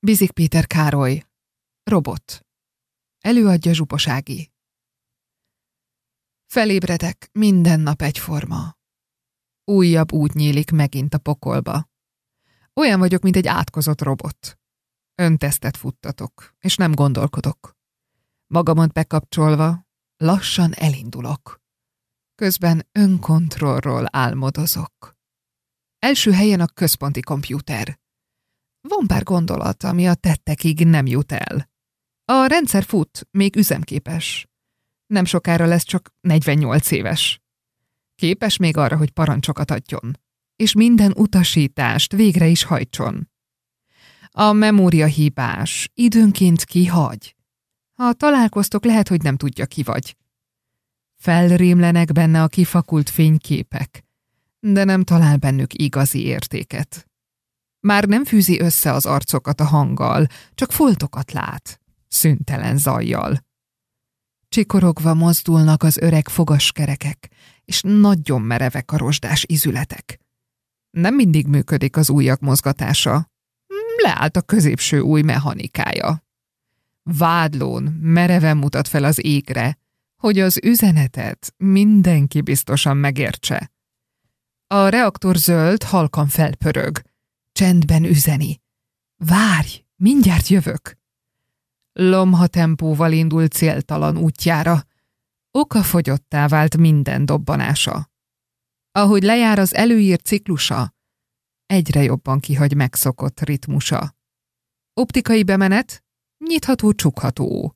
Bizik Péter Károly. Robot. Előadja Zsupos Ági. Felébredek, minden nap egyforma. Újabb út nyílik megint a pokolba. Olyan vagyok, mint egy átkozott robot. Öntesztet futtatok, és nem gondolkodok. Magamat bekapcsolva, lassan elindulok. Közben önkontrollról álmodozok. Első helyen a központi kompjúter. Van pár gondolat, ami a tettekig nem jut el. A rendszer fut, még üzemképes. Nem sokára lesz csak 48 éves. Képes még arra, hogy parancsokat adjon, és minden utasítást végre is hajtson. A memória hibás, időnként kihagy. Ha találkoztok, lehet, hogy nem tudja, ki vagy. Felrémlenek benne a kifakult fényképek, de nem talál bennük igazi értéket. Már nem fűzi össze az arcokat a hanggal, csak foltokat lát, szüntelen zajjal. Csikorogva mozdulnak az öreg fogaskerekek, és nagyon merevek a rozsdás izületek. Nem mindig működik az ujjak mozgatása. Leállt a középső ujj mechanikája. Vádlón mereven mutat fel az égre, hogy az üzenetet mindenki biztosan megértse. A reaktor zöld halkan felpörög. Csendben üzeni. Várj, mindjárt jövök. Lomha tempóval indul céltalan útjára. Okafogyottá vált minden dobbanása. Ahogy lejár az előírt ciklusa, egyre jobban kihagy megszokott ritmusa. Optikai bemenet, nyitható-csukható.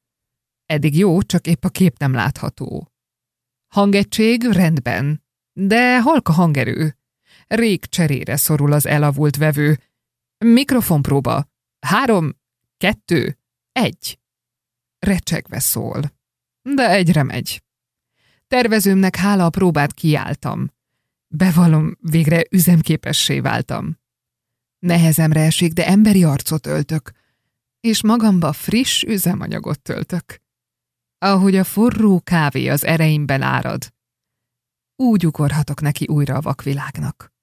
Eddig jó, csak épp a kép nem látható. Hangegység rendben, de halk a hangerő. Rég cserére szorul az elavult vevő. Mikrofonpróba. 3, 2, 1. Recsegve szól. De egyre megy. Tervezőmnek hála a próbát kiálltam. Bevallom, végre üzemképessé váltam. Nehezemre esik, de emberi arcot öltök, és magamba friss üzemanyagot töltök. Ahogy a forró kávé az ereimben árad, úgy ugorhatok neki újra a vakvilágnak.